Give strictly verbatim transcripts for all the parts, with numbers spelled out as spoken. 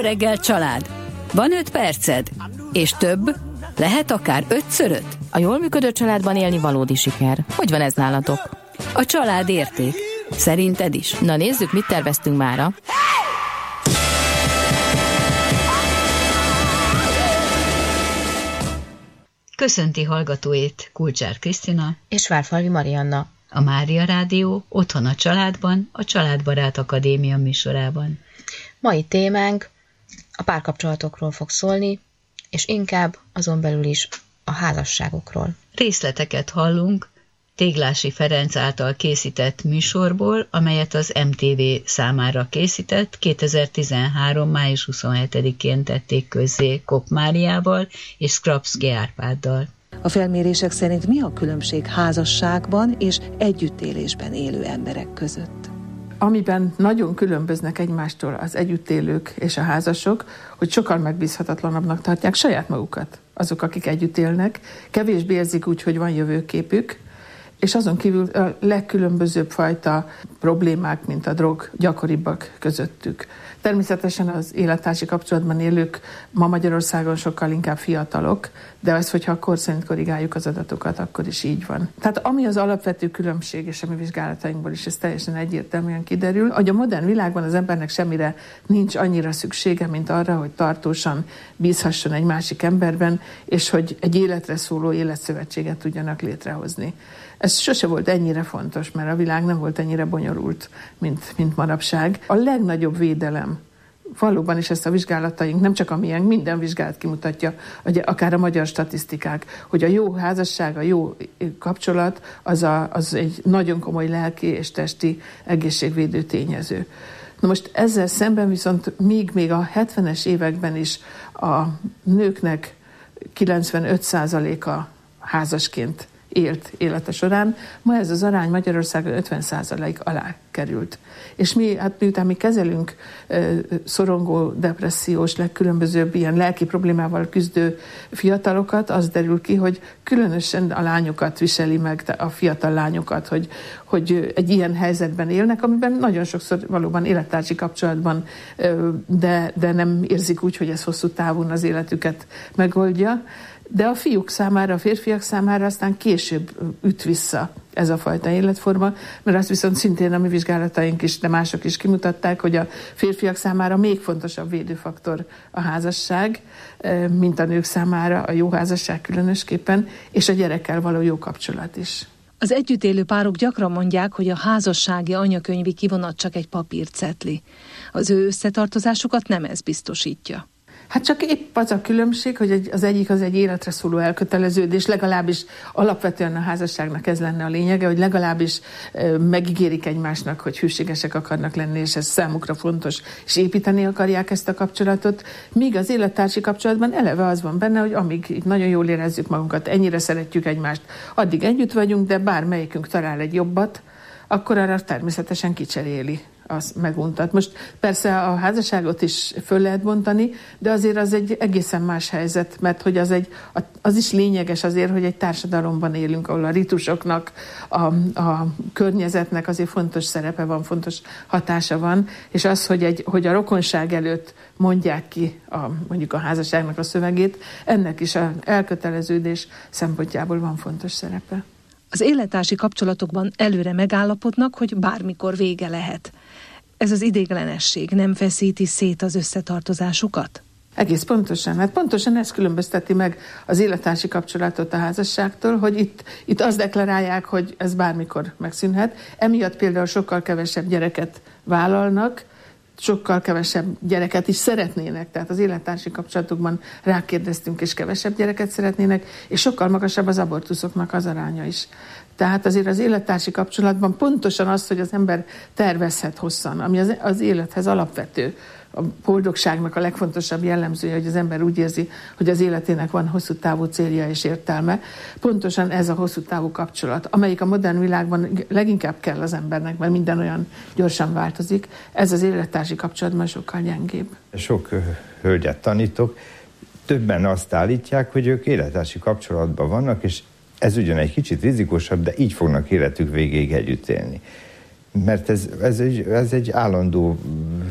reggel család. Van öt perced? És több? Lehet akár ötször öt? A jól működő családban élni valódi siker. Hogy van ez nálatok? A család érték. Szerinted is? Na nézzük, mit terveztünk mára. Köszönti hallgatóit Kulcsár Krisztina és Várfalvi Marianna. A Mária Rádió otthon a családban, a Családbarát Akadémia műsorában. Mai témánk a párkapcsolatokról fog szólni, és inkább azon belül is a házasságokról. Részleteket hallunk Téglási Ferenc által készített műsorból, amelyet az em té vé számára készített, kétezer-tizenhárom. május huszonhetedikén tették közzé Kopp Máriával és Skrapszky Árpáddal. A felmérések szerint mi a különbség házasságban és együttélésben élő emberek között? Amiben nagyon különböznek egymástól az együttélők és a házasok, hogy sokkal megbízhatatlanabbnak tartják saját magukat, azok, akik együtt élnek, kevésbé érzik úgy, hogy van jövőképük, és azon kívül a legkülönbözőbb fajta problémák, mint a drog, gyakoribbak közöttük. Természetesen az élettársi kapcsolatban élők ma Magyarországon sokkal inkább fiatalok, de ez, hogyha a kor szerint korrigáljuk az adatokat, akkor is így van. Tehát ami az alapvető különbség, és a mi vizsgálatainkból is ez teljesen egyértelműen kiderül, hogy a modern világban az embernek semmire nincs annyira szüksége, mint arra, hogy tartósan bízhasson egy másik emberben, és hogy egy életre szóló életszövetséget tudjanak létrehozni. Ez sose volt ennyire fontos, mert a világ nem volt ennyire bonyolult, mint, mint manapság. A legnagyobb védelem, valóban is ezt a vizsgálataink, nem csak a miénk, minden vizsgálat kimutatja, akár a magyar statisztikák, hogy a jó házasság, a jó kapcsolat az, a, az egy nagyon komoly lelki és testi egészségvédő tényező. Na most ezzel szemben viszont míg még a hetvenes években is a nőknek kilencvenöt százaléka házasként élt élete során, ma ez az arány Magyarországon ötven százalék alá került. És mi, hát miután mi kezelünk e, szorongó, depressziós, legkülönbözőbb ilyen lelki problémával küzdő fiatalokat, az derül ki, hogy különösen a lányokat viseli meg, a fiatal lányokat, hogy, hogy egy ilyen helyzetben élnek, amiben nagyon sokszor valóban élettársi kapcsolatban, e, de, de nem érzik úgy, hogy ez hosszú távon az életüket megoldja. De a fiúk számára, a férfiak számára aztán később üt vissza ez a fajta életforma, mert azt viszont szintén a mi vizsgálataink is, de mások is kimutatták, hogy a férfiak számára még fontosabb védőfaktor a házasság, mint a nők számára a jó házasság különösképpen, és a gyerekkel való jó kapcsolat is. Az együttélő párok gyakran mondják, hogy a házassági anyakönyvi kivonat csak egy papírcetli. Az ő összetartozásukat nem ez biztosítja. Hát csak épp az a különbség, hogy az egyik az egy életre szóló elköteleződés, legalábbis alapvetően a házasságnak ez lenne a lényege, hogy legalábbis megígérik egymásnak, hogy hűségesek akarnak lenni, és ez számukra fontos, és építeni akarják ezt a kapcsolatot, míg az élettársi kapcsolatban eleve az van benne, hogy amíg nagyon jól érezzük magunkat, ennyire szeretjük egymást, addig együtt vagyunk, de bármelyikünk talál egy jobbat, akkor arra természetesen kicseréli az meguntat. Most persze a házasságot is föl lehet bontani, de azért az egy egészen más helyzet, mert hogy az, egy, az is lényeges azért, hogy egy társadalomban élünk, ahol a ritusoknak, a, a környezetnek azért fontos szerepe van, fontos hatása van, és az, hogy, egy, hogy a rokonság előtt mondják ki a, mondjuk a házasságnak a szövegét, ennek is az elköteleződés szempontjából van fontos szerepe. Az élettársi kapcsolatokban előre megállapodnak, hogy bármikor vége lehet. Ez az ideiglenesség nem feszíti szét az összetartozásukat? Egész pontosan. Hát pontosan ez különbözteti meg az élettársi kapcsolatot a házasságtól, hogy itt, itt azt deklarálják, hogy ez bármikor megszűnhet. Emiatt például sokkal kevesebb gyereket vállalnak, sokkal kevesebb gyereket is szeretnének, tehát az élettársi kapcsolatokban rákérdeztünk, és kevesebb gyereket szeretnének, és sokkal magasabb az abortuszoknak az aránya is. Tehát azért az élettársi kapcsolatban pontosan az, hogy az ember tervezhet hosszan, ami az, az élethez alapvető. A boldogságnak a legfontosabb jellemzője, hogy az ember úgy érzi, hogy az életének van hosszú távú célja és értelme. Pontosan ez a hosszú távú kapcsolat, amelyik a modern világban leginkább kell az embernek, mert minden olyan gyorsan változik. Ez az élettársi kapcsolatban sokkal gyengébb. Sok hölgyet tanítok, többen azt állítják, hogy ők élettársi kapcsolatban vannak, és ez ugyan egy kicsit rizikósabb, de így fognak életük végéig együtt élni. mert ez, ez, egy, ez egy állandó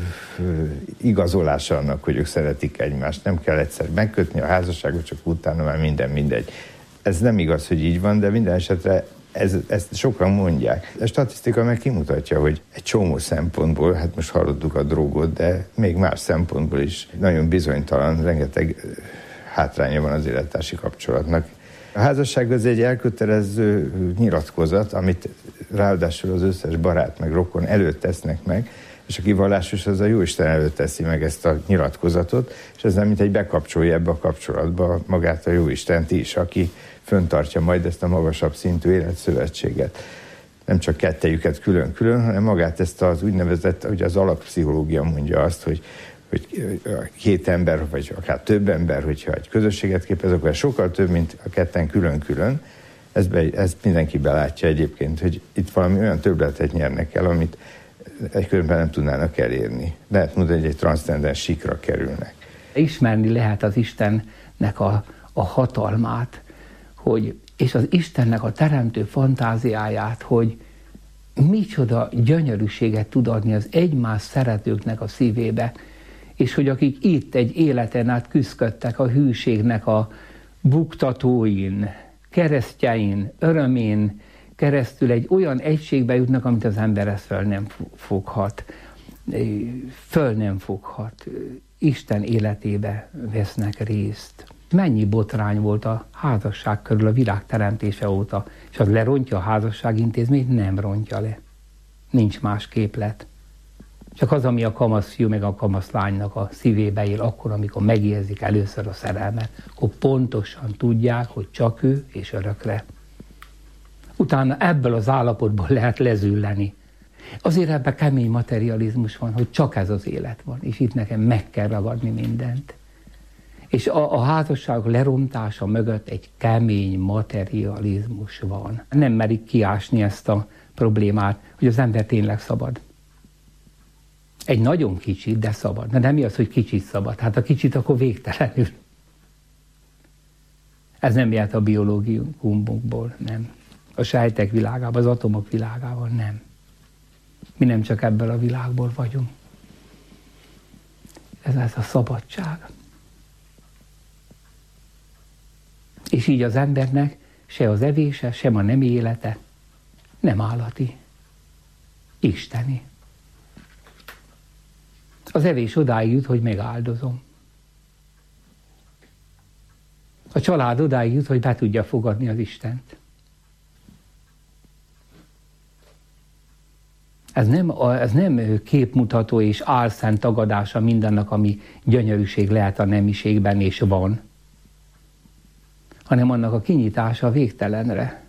igazolása annak, hogy ők szeretik egymást. Nem kell egyszer megkötni a házasságot, csak utána már minden mindegy. Ez nem igaz, hogy így van, de minden esetre ez, ezt sokan mondják. A statisztika meg kimutatja, hogy egy csomó szempontból, hát most hallottuk a drogot, de még más szempontból is nagyon bizonytalan, rengeteg hátránya van az élettársi kapcsolatnak. A házasság az egy elkötelező nyilatkozat, amit ráadásul az összes barát meg rokon előtt tesznek meg, és aki vallásos, az a Jóisten előtt teszi meg ezt a nyilatkozatot, és ez nem mint egy bekapcsolja ebbe a kapcsolatba magát a Jóistent is, aki föntartja majd ezt a magasabb szintű életszövetséget. Nem csak kettejüket külön-külön, hanem magát ezt az úgynevezett, ugye az alappszichológia mondja azt, hogy hogy két ember, vagy akár több ember, hogyha egy közösséget képez, akkor sokkal több, mint a ketten külön-külön. Ezt, be, ezt mindenki belátja egyébként, hogy itt valami olyan többletet nyernek el, amit egy különben nem tudnának elérni. Lehet mondani, hogy egy transzcendens síkra kerülnek. Ismerni lehet az Istennek a, a hatalmát, hogy, és az Istennek a teremtő fantáziáját, hogy micsoda gyönyörűséget tud adni az egymás szeretőknek a szívébe, és hogy akik itt egy életen át küzdöttek a hűségnek a buktatóin, keresztjein, örömén keresztül egy olyan egységbe jutnak, amit az ember ezt föl nem foghat. Föl nem foghat. Isten életébe vesznek részt. Mennyi botrány volt a házasság körül a világ teremtése óta, és az lerontja a házasságintézményt? Nem rontja le. Nincs más képlet. Csak az, ami a kamaszfiú meg a kamaszlánynak a szívébe él, akkor, amikor megérzik először a szerelmet, akkor pontosan tudják, hogy csak ő és örökre. Utána ebből az állapotból lehet lezülleni. Azért ebben kemény materializmus van, hogy csak ez az élet van, és itt nekem meg kell ragadni mindent. És a, a házasság lerontása mögött egy kemény materializmus van. Nem merik kiásni ezt a problémát, hogy az ember tényleg szabad. Egy nagyon kicsit, de szabad. De nem mi az, hogy kicsit szabad. Hát a kicsit akkor végtelenül. Ez nem jött a biológiumból, nem. A sejtek világában, az atomok világában nem. Mi nem csak ebből a világból vagyunk. Ez ez a szabadság. És így az embernek se az evése, sem a nemi élete nem állati. Isteni. Az evés odáig jut, hogy megáldozom. A család odáig jut, hogy be tudja fogadni az Istent. Ez nem, ez nem képmutató és álszent tagadása mindennek, ami gyönyörűség lehet a nemiségben és van, hanem annak a kinyitása a végtelenre.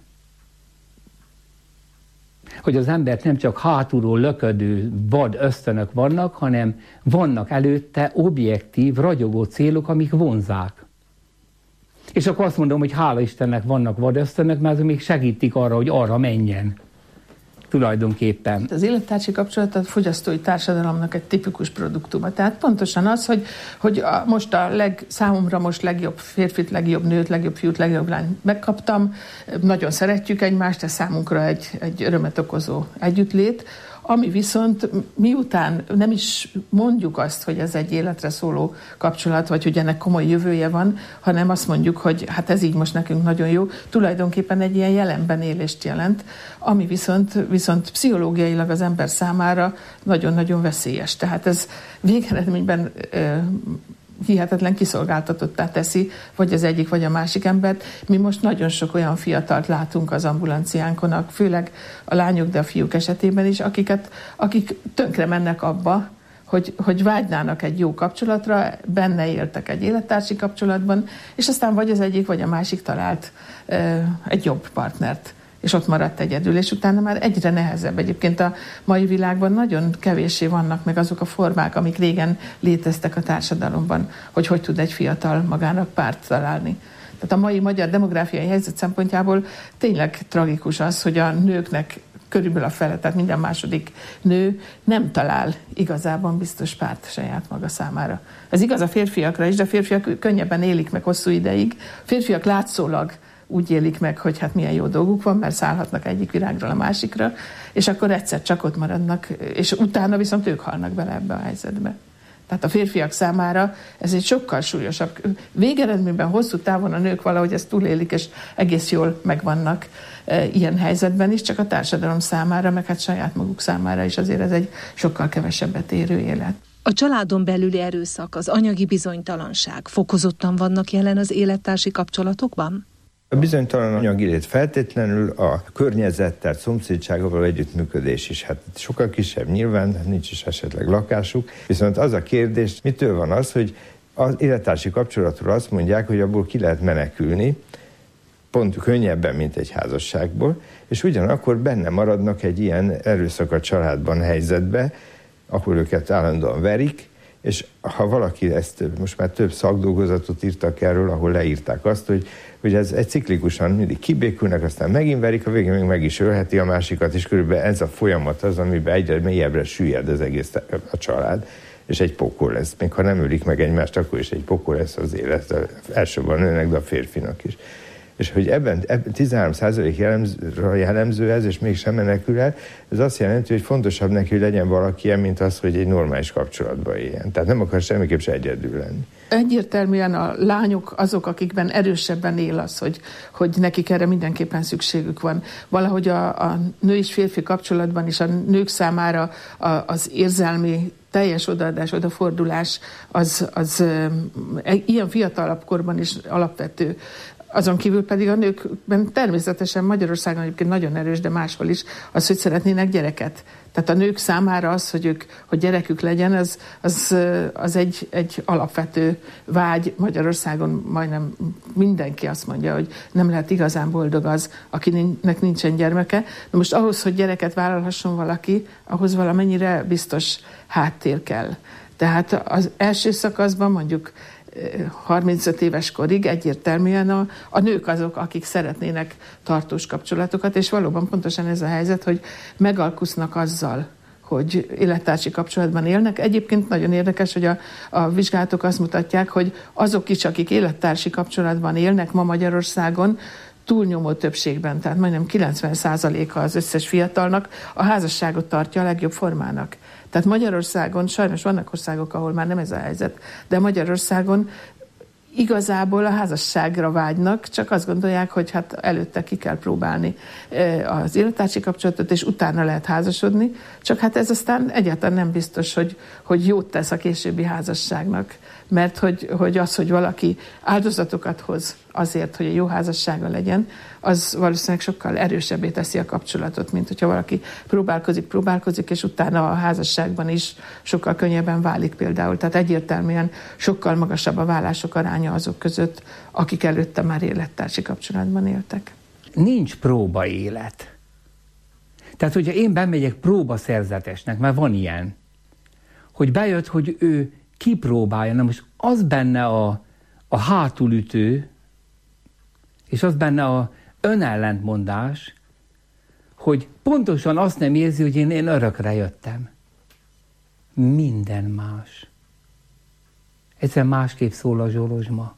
Hogy az embert nem csak hátulról löködő vad ösztönök vannak, hanem vannak előtte objektív, ragyogó célok, amik vonzák. És akkor azt mondom, hogy hála Istennek vannak vad ösztönök, mert azok még segítik arra, hogy arra menjen. Tulajdonképpen. Az élettársi kapcsolat a fogyasztói társadalomnak egy tipikus produktuma. Tehát pontosan az, hogy, hogy a, most a leg, számomra most legjobb férfit, legjobb nőt, legjobb fiút, legjobb lányt megkaptam, nagyon szeretjük egymást, ez számunkra egy, egy örömet okozó együttlét, ami viszont miután nem is mondjuk azt, hogy ez egy életre szóló kapcsolat, vagy hogy ennek komoly jövője van, hanem azt mondjuk, hogy hát ez így most nekünk nagyon jó, tulajdonképpen egy ilyen jelenben élést jelent, ami viszont, viszont pszichológiailag az ember számára nagyon-nagyon veszélyes. Tehát ez végeredményben ö, hihetetlen kiszolgáltatottá teszi, vagy az egyik, vagy a másik embert. Mi most nagyon sok olyan fiatalt látunk az ambulanciánkon, főleg a lányok, de a fiúk esetében is, akiket, akik tönkre mennek abba, hogy, hogy vágynának egy jó kapcsolatra, benne éltek egy élettársi kapcsolatban, és aztán vagy az egyik, vagy a másik talált uh, egy jobb partnert, és ott maradt egyedül, és utána már egyre nehezebb. Egyébként a mai világban nagyon kevéssé vannak meg azok a formák, amik régen léteztek a társadalomban, hogy hogy tud egy fiatal magának párt találni. Tehát a mai magyar demográfiai helyzet szempontjából tényleg tragikus az, hogy a nőknek körülbelül a fele, tehát minden második nő nem talál igazában biztos párt saját maga számára. Ez igaz a férfiakra is, de a férfiak könnyebben élik meg hosszú ideig. A férfiak látszólag úgy élik meg, hogy hát milyen jó dolguk van, mert szállhatnak egyik virágról a másikra, és akkor egyszer csak ott maradnak, és utána viszont ők halnak bele ebbe a helyzetbe. Tehát a férfiak számára ez egy sokkal súlyosabb. Végeredményben hosszú távon a nők valahogy ezt túlélik, és egész jól megvannak e, ilyen helyzetben is, csak a társadalom számára, meg hát saját maguk számára is azért ez egy sokkal kevesebbet érő élet. A családon belüli erőszak, az anyagi bizonytalanság fokozottan vannak jelen az élettársi kapcsolatokban? A bizonytalan anyagi lét feltétlenül a környezettel, szomszédságával együttműködés is. Hát sokkal kisebb nyilván, nincs is esetleg lakásuk. Viszont az a kérdés, mitől van az, hogy az élettársi kapcsolatról azt mondják, hogy abból ki lehet menekülni, pont könnyebben, mint egy házasságból, és ugyanakkor benne maradnak egy ilyen erőszak a családban helyzetbe, akkor őket állandóan verik, és ha valaki ezt, most már több szakdolgozatot írtak erről, ahol leírták azt, hogy, hogy ez egy ciklikusan mindig kibékülnek, aztán megint verik, a végén még meg is ölheti a másikat, és körülbelül ez a folyamat az, amiben egyre mélyebbre süllyed az egész a család, és egy pokol lesz. Még ha nem ölik meg egymást, akkor is egy pokol lesz az élet, elsőbb a nőnek, de a férfinak is. És hogy ebben, ebben tizenhárom százalék jellemző, jellemző ez, és mégsem menekül el, ez azt jelenti, hogy fontosabb neki, hogy legyen valaki ilyen, mint az, hogy egy normális kapcsolatban éljen. Tehát nem akar semmiképp se egyedül lenni. Egyértelműen a lányok azok, akikben erősebben él az, hogy, hogy nekik erre mindenképpen szükségük van. Valahogy a, a nő és férfi kapcsolatban is a nők számára a, az érzelmi teljes odaadás, odafordulás az, az e, ilyen fiatalabb korban is alapvető. Azon kívül pedig a nőkben természetesen Magyarországon egyébként nagyon erős, de máshol is az, hogy szeretnének gyereket. Tehát a nők számára az, hogy, ők, hogy gyerekük legyen, az, az, az egy, egy alapvető vágy. Magyarországon majdnem mindenki azt mondja, hogy nem lehet igazán boldog az, akinek nincsen gyermeke. De most ahhoz, hogy gyereket vállalhasson valaki, ahhoz valamennyire biztos háttér kell. Tehát az első szakaszban mondjuk harmincöt éves korig egyértelműen a, a nők azok, akik szeretnének tartós kapcsolatokat, és valóban pontosan ez a helyzet, hogy megalkusznak azzal, hogy élettársi kapcsolatban élnek. Egyébként nagyon érdekes, hogy a, a vizsgálatok azt mutatják, hogy azok is, akik élettársi kapcsolatban élnek ma Magyarországon, túlnyomó többségben, tehát majdnem kilencven százaléka az összes fiatalnak a házasságot tartja a legjobb formának. Tehát Magyarországon, sajnos vannak országok, ahol már nem ez a helyzet, de Magyarországon igazából a házasságra vágynak, csak azt gondolják, hogy hát előtte ki kell próbálni az élettársi kapcsolatot, és utána lehet házasodni, csak hát ez aztán egyáltalán nem biztos, hogy, hogy jót tesz a későbbi házasságnak, mert hogy, hogy az, hogy valaki áldozatokat hoz azért, hogy egy jó házassága legyen, az valószínűleg sokkal erősebbé teszi a kapcsolatot, mint hogyha valaki próbálkozik, próbálkozik, és utána a házasságban is sokkal könnyebben válik például. Tehát egyértelműen sokkal magasabb a vállások aránya azok között, akik előtte már élettársi kapcsolatban éltek. Nincs próba élet. Tehát, hogyha én bemegyek próbaszerzetesnek, mert van ilyen, hogy bejött, hogy ő kipróbálja, na most az benne a, a hátulütő, és az benne a önellentmondás, hogy pontosan azt nem érzi, hogy én, én örökre jöttem. Minden más. Egyszer másképp szól a zsolozsma.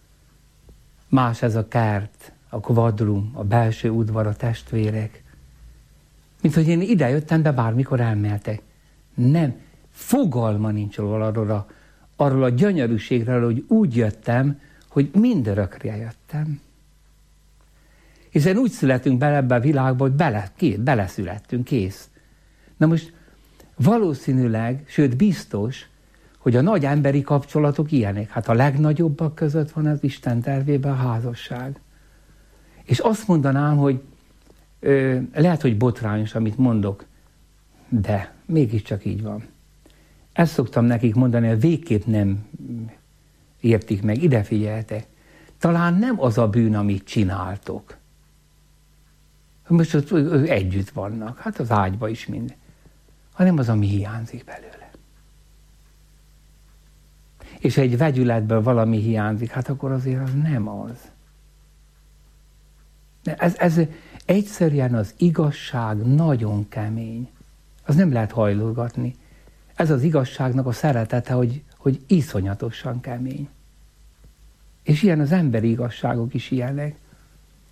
Más ez a kert, a kvadrum, a belső udvar, a testvérek. Mint hogy én ide jöttem, de bármikor elmehetek. Nem. Fogalma nincs arról a, arról a gyönyörűségről, hogy úgy jöttem, hogy mindörökre jöttem. Hiszen úgy születünk bele ebbe a világba, hogy bele, két, beleszülettünk, kész. Na most valószínűleg, sőt biztos, hogy a nagy emberi kapcsolatok ilyenek. Hát a legnagyobbak között van az Isten tervében a házasság. És azt mondanám, hogy ö, lehet, hogy botrányos, amit mondok, de mégiscsak így van. Ezt szoktam nekik mondani, hogy végképp nem értik meg, ide figyeltek. Talán nem az a bűn, amit csináltok. Most ott együtt vannak, hát az ágyba is minden. Hanem az, ami hiányzik belőle. És egy vegyületből valami hiányzik, hát akkor azért az nem az. Ez, ez egyszerűen az igazság nagyon kemény. Az nem lehet hajlolgatni. Ez az igazságnak a szeretete, hogy, hogy iszonyatosan kemény. És ilyen az emberi igazságok is ilyenek.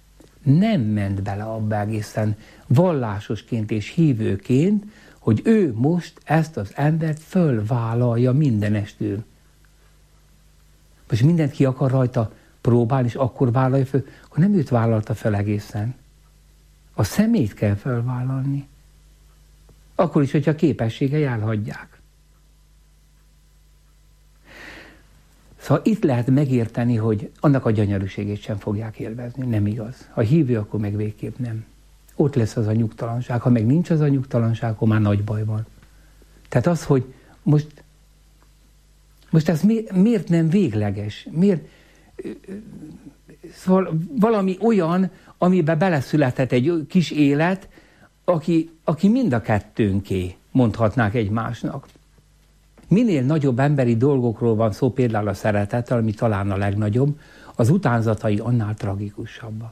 nem ment bele abba egészen vallásosként és hívőként, hogy ő most ezt az embert fölvállalja mindenestől. Most mindent ki akar rajta próbálni, és akkor vállalja föl, akkor nem őt vállalta fel egészen. A szemét kell fölvállalni. Akkor is, hogyha a képességei elhagyják. Szóval itt lehet megérteni, hogy annak a gyönyörűségét sem fogják élvezni. Nem igaz. Ha hívő, akkor meg végképp nem. Ott lesz az a nyugtalanság. Ha meg nincs az a nyugtalanság, akkor már nagy baj van. Tehát az, hogy most, most ez mi, miért nem végleges? Miért? Szóval valami olyan, amiben beleszületett egy kis élet, aki, aki mind a kettőnké, mondhatnák egymásnak. Minél nagyobb emberi dolgokról van szó, például a szeretettel, ami talán a legnagyobb, az utánzatai annál tragikusabbak.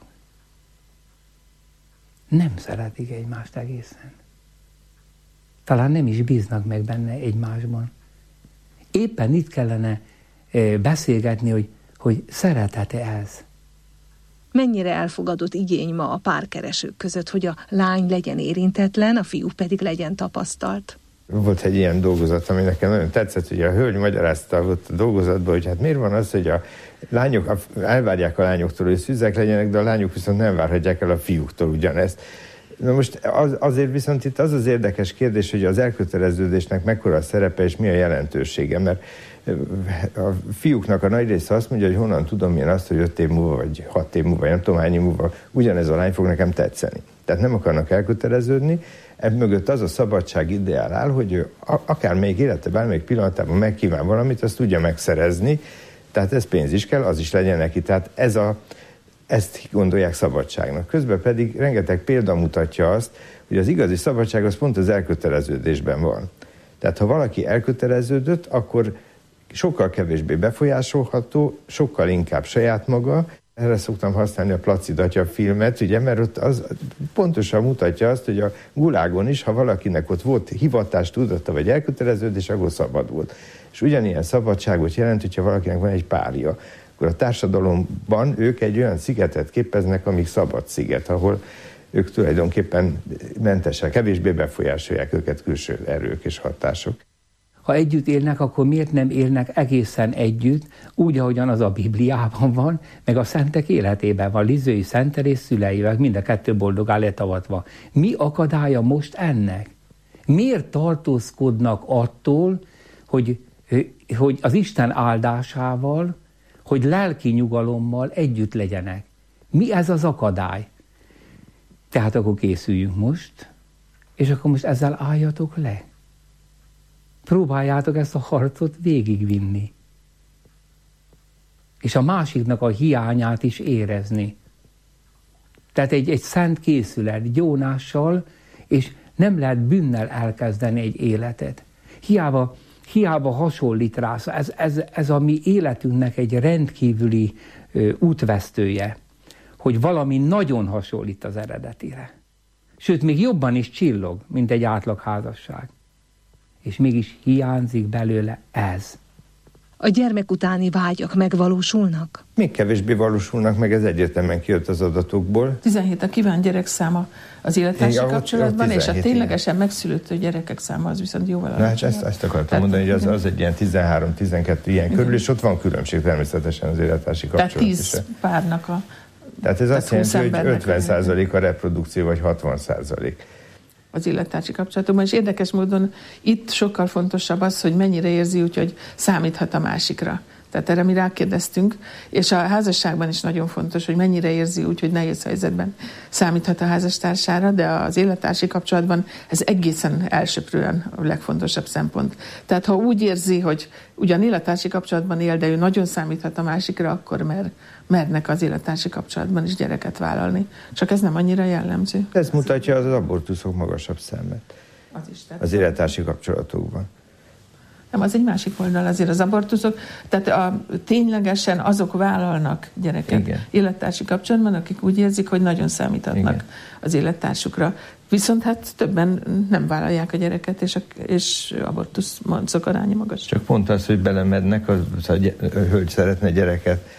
Nem szeretik egymást egészen. Talán nem is bíznak meg benne egymásban. Éppen itt kellene beszélgetni, hogy, hogy szeretete ez. Mennyire elfogadott igény ma a párkeresők között, hogy a lány legyen érintetlen, a fiú pedig legyen tapasztalt? Volt egy ilyen dolgozat, ami nekem nagyon tetszett, hogy a hölgy magyarázta ott a dolgozatban, hogy hát miért van az, hogy a lányok elvárják a lányoktól, hogy szűzek legyenek, de a lányok viszont nem várhatják el a fiúktól ugyanezt. Na most az, azért viszont itt az az érdekes kérdés, hogy az elköteleződésnek mekkora a szerepe és mi a jelentősége, mert a fiúknak a nagy része azt mondja, hogy honnan tudom én azt, hogy öt év múlva, vagy hat év múlva, nem tudom hány év múlva ugyanez a lány fog nekem tetszeni. Tehát nem akarnak elköteleződni, ebb mögött az a szabadság ideál áll, hogy ő akármelyik élete, bármelyik pillanatában megkíván valamit, azt tudja megszerezni, tehát ez pénz is kell, az is legyen neki. Tehát ez a, ezt gondolják szabadságnak. Közben pedig rengeteg példa mutatja azt, hogy az igazi szabadság az pont az elköteleződésben van. Tehát ha valaki elköteleződött, akkor sokkal kevésbé befolyásolható, sokkal inkább saját maga. Erre szoktam használni a Placid atya filmet, ugye, mert ott az pontosan mutatja azt, hogy a gulágon is, ha valakinek ott volt hivatás, tudata vagy elköteleződés, akkor szabad volt. És ugyanilyen szabadságot jelent, hogyha valakinek van egy párja. Akkor a társadalomban ők egy olyan szigetet képeznek, amíg szabad sziget, ahol ők tulajdonképpen mentesek, kevésbé befolyásolják őket külső erők és hatások. Ha együtt élnek, akkor miért nem élnek egészen együtt, úgy, ahogyan az a Bibliában van, meg a szentek életében van, Lizői szentelés szüleivel, mind a kettő boldogá lett avatva. Mi akadálya most ennek? Miért tartózkodnak attól, hogy, hogy az Isten áldásával, hogy lelki nyugalommal együtt legyenek? Mi ez az akadály? Tehát akkor készüljünk most, és akkor most ezzel álljatok le. Próbáljátok ezt a harcot végigvinni. És a másiknak a hiányát is érezni. Tehát egy, egy szent készület, gyónással, és nem lehet bűnnel elkezdeni egy életet. Hiába, hiába hasonlít rá. Ez, ez, ez a mi életünknek egy rendkívüli ö, útvesztője, hogy valami nagyon hasonlít az eredetire. Sőt, még jobban is csillog, mint egy átlag házasság. És mégis hiányzik belőle ez. A gyermek utáni vágyak megvalósulnak? Még kevésbé valósulnak meg, ez egyértelműen kijött az adatokból. tizenhét a kívánt gyerekszáma az élettársi ja, kapcsolatban, és a ténylegesen igen. megszülöttő gyerekek száma az viszont jóval alacsonyabb. Hát ezt, ezt akartam Tehát, mondani, hogy az, az egy ilyen tizenhárom-tizenkettő ilyen igen. körül, és ott van különbség természetesen az élettársi kapcsolat. Tehát tíz párnak a... Tehát ez azt jelenti, hogy ötven százalék a reprodukció, vagy hatvan százalék. Az élettársi kapcsolatokban, és érdekes módon itt sokkal fontosabb az, hogy mennyire érzi úgy, hogy számíthat a másikra. Tehát erre mi rákérdeztünk, és a házasságban is nagyon fontos, hogy mennyire érzi úgy, hogy nehéz helyzetben számíthat a házastársára, de az élettársi kapcsolatban ez egészen elsöprően a legfontosabb szempont. Tehát ha úgy érzi, hogy ugyan élettársi kapcsolatban él, de ő nagyon számíthat a másikra, akkor mer, mernek az élettársi kapcsolatban is gyereket vállalni. Csak ez nem annyira jellemző. Ez mutatja az abortuszok magasabb számát az, is, az élettársi kapcsolatokban. Nem, az egy másik oldal azért az abortuszok. Tehát a, ténylegesen azok vállalnak gyereket Igen. élettársi kapcsolatban, akik úgy érzik, hogy nagyon számíthatnak Igen. az élettársukra. Viszont hát többen nem vállalják a gyereket, és, a, és abortusz mondszok aránya magas. Csak pont az, hogy belemednek, az, az a hölgy szeretne gyereket,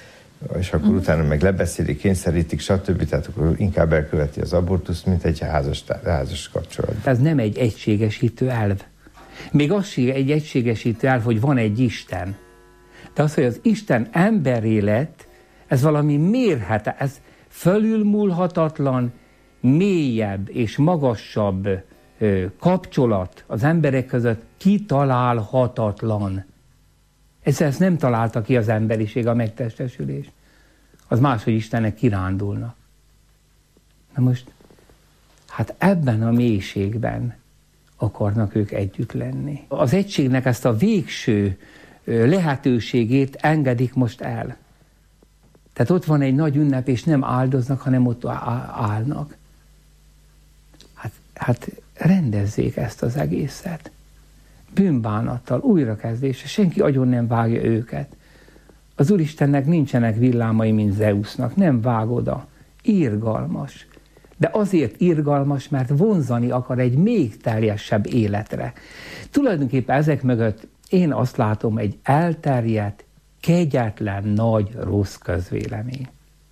és akkor mm. utána meg lebeszélik, kényszerítik, stb. Tehát akkor inkább elköveti az abortuszt, mint egy házas, házas kapcsolat. Ez nem egy egységesítő elv. Még az sem egy egységesítő elv, hogy van egy Isten. De az, hogy az Isten emberré lett, ez valami mérhető, ez fölülmúlhatatlan, mélyebb és magasabb ö, kapcsolat az emberek között, kitalálhatatlan. Ezt, ezt nem találta ki az emberiség, a megtestesülés. Az más, hogy Istennek kirándulnak. Na most, hát ebben a mélységben akarnak ők együtt lenni. Az egységnek ezt a végső lehetőségét engedik most el. Tehát ott van egy nagy ünnep, és nem áldoznak, hanem ott állnak. Hát, hát rendezzék ezt az egészet. Bűnbánattal, újrakezdésre, senki agyon nem vágja őket. Az Úristennek nincsenek villámai, mint Zeusnak, nem vág oda. Irgalmas. De azért irgalmas, mert vonzani akar egy még teljesebb életre. Tulajdonképpen ezek mögött én azt látom, egy elterjedt, kegyetlen, nagy, rossz közvélemény,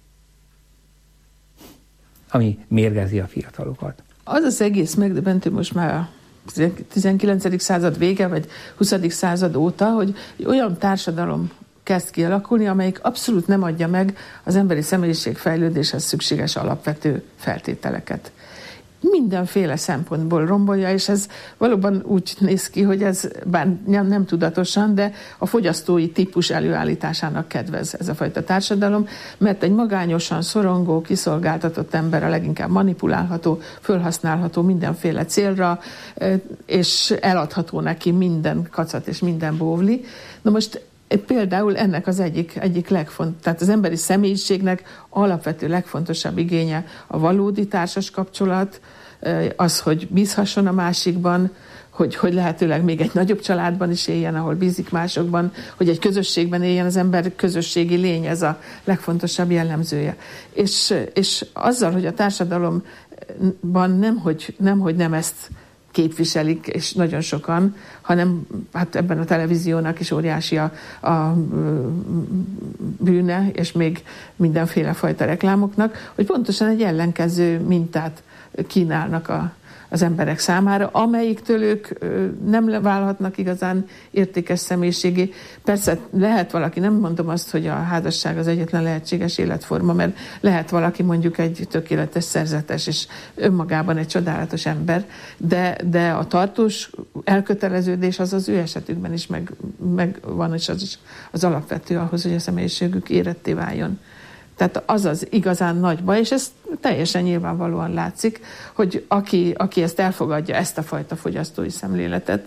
ami mérgezi a fiatalokat. Az az egész megdöbbentő most már a tizenkilencedik század vége, vagy huszadik század óta, hogy olyan társadalom kezd kialakulni, amelyik abszolút nem adja meg az emberi személyiség fejlődéshez szükséges alapvető feltételeket. Mindenféle szempontból rombolja, és ez valóban úgy néz ki, hogy ez bár nem, nem tudatosan, de a fogyasztói típus előállításának kedvez ez a fajta társadalom, mert egy magányosan szorongó, kiszolgáltatott ember a leginkább manipulálható, fölhasználható mindenféle célra, és eladható neki minden kacat és minden bóvli. Na most például ennek az egyik, egyik legfontosabb, tehát az emberi személyiségnek alapvető legfontosabb igénye a valódi társas kapcsolat, az, hogy bízhasson a másikban, hogy, hogy lehetőleg még egy nagyobb családban is éljen, ahol bízik másokban, hogy egy közösségben éljen, az ember közösségi lény, ez a legfontosabb jellemzője. És, és azzal, hogy a társadalomban nemhogy, nemhogy nem ezt képviselik, és nagyon sokan, hanem hát ebben a televíziónak is óriási a, a bűne, és még mindenféle fajta reklámoknak, hogy pontosan egy ellenkező mintát kínálnak a, az emberek számára, amelyiktől ők nem válhatnak igazán értékes személyiségé. Persze lehet valaki, nem mondom azt, hogy a házasság az egyetlen lehetséges életforma, mert lehet valaki mondjuk egy tökéletes, szerzetes és önmagában egy csodálatos ember, de, de a tartós elköteleződés az az ő esetükben is meg, meg van, és az is az alapvető ahhoz, hogy a személyiségük éretté váljon. Tehát az az igazán nagy baj, és ez teljesen nyilvánvalóan látszik, hogy aki, aki ezt elfogadja, ezt a fajta fogyasztói szemléletet,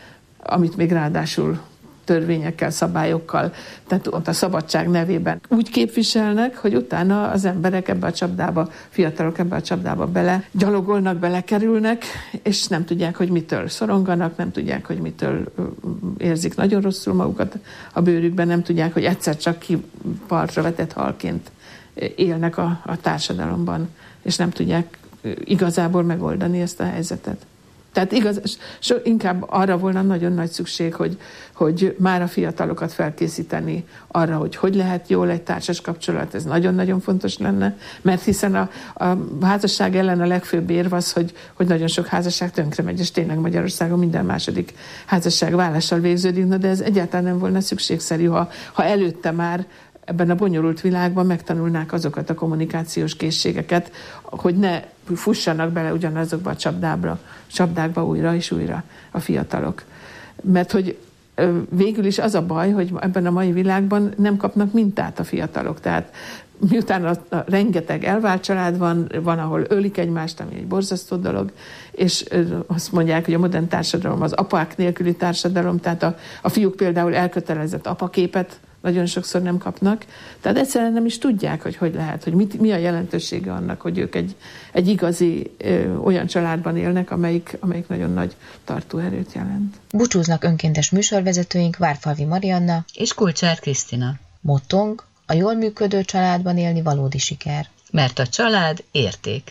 amit még ráadásul törvényekkel, szabályokkal, tehát ott a szabadság nevében úgy képviselnek, hogy utána az emberek ebbe a csapdába, fiatalok ebbe a csapdába bele gyalogolnak, belekerülnek, és nem tudják, hogy mitől szoronganak, nem tudják, hogy mitől érzik nagyon rosszul magukat a bőrükben, nem tudják, hogy egyszer csak ki partra vetett halként élnek a, a társadalomban, és nem tudják igazából megoldani ezt a helyzetet. Tehát igaz, so, inkább arra volna nagyon nagy szükség, hogy, hogy már a fiatalokat felkészíteni arra, hogy hogy lehet jól egy társas kapcsolat, ez nagyon-nagyon fontos lenne, mert hiszen a, a házasság ellen a legfőbb érv az, hogy, hogy nagyon sok házasság tönkre megy, és tényleg Magyarországon minden második házasság válással végződik, na de ez egyáltalán nem volna szükségszerű, ha, ha előtte már ebben a bonyolult világban megtanulnák azokat a kommunikációs készségeket, hogy ne fussanak bele ugyanazokba a csapdába, csapdákba újra és újra a fiatalok. Mert hogy végül is az a baj, hogy ebben a mai világban nem kapnak mintát a fiatalok. Tehát miután a, a rengeteg elvált család van, van, ahol ölik egymást, ami egy borzasztó dolog, és azt mondják, hogy a modern társadalom az apák nélküli társadalom, tehát a, a fiúk például elkötelezett apaképet nagyon sokszor nem kapnak, tehát egyszerűen nem is tudják, hogy hogy lehet, hogy mit, mi a jelentősége annak, hogy ők egy, egy igazi ö, olyan családban élnek, amelyik, amelyik nagyon nagy tartóerőt jelent. Búcsúznak önkéntes műsorvezetőink Várfalvi Marianna és Kulcsár Krisztina. Mottónk: a jól működő családban élni valódi siker. Mert a család érték.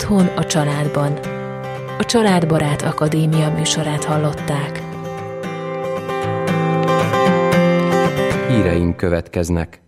Otthon a családban. A Családbarát Akadémia műsorát hallották. Híreink következnek.